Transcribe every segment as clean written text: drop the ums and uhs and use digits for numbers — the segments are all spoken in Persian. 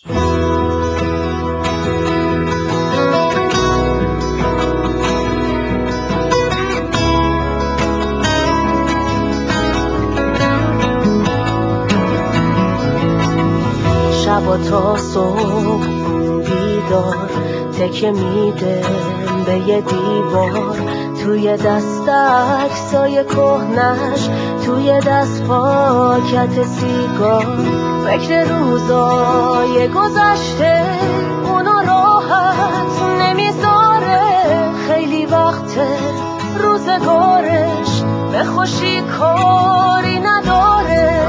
شب تا صبح بیدار تکه میده به یه دیوار، توی دست عکسای کهنش، توی دست پاکت سیگار. فکر روزای گذشته اونا راحت نمیذاره، خیلی وقته روزگارش به خوشی کاری نداره.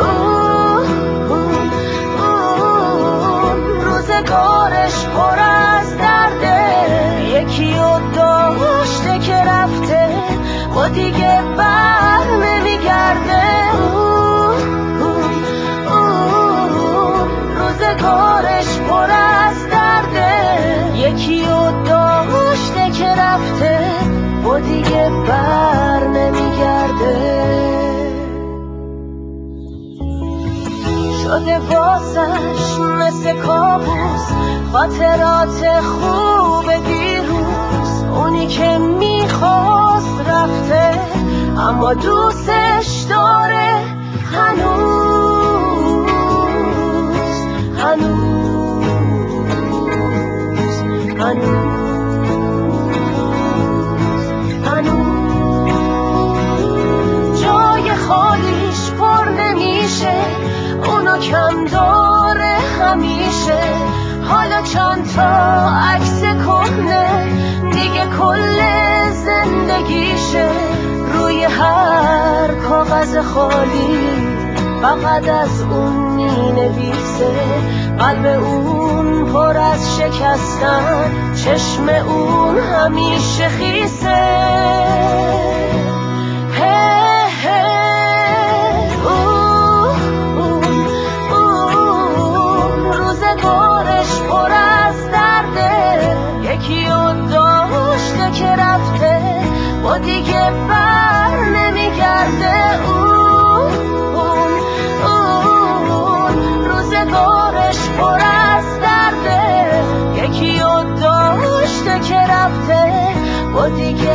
روزگارش پر از درده، یکی رو داشته که رفته و دیگه بر نمیگرده. روزگارش پر از درده، یکی رو داشته که رفته و دیگه بر نمیگرده. شده واسش مثل کابوس خاطرات خوب دیروز، اونی که میخواست رفته اما دوستش داره هنوز هنوز جای خالیش پر نمیشه، اونو کم داره همیشه. حالا چند تا عکس کهنه دیگه کل زندگیشه، روی هر کاغذ خالی فقط از اون مینویسه. قلب اون پر از شکستن، چشم اون همیشه خیسه. روزگارش پر از درده، یکی رو داشته که رفته و دیگه بر نمیگرده. روزگارش پر از درده، یکی رو داشته که رفته و دیگه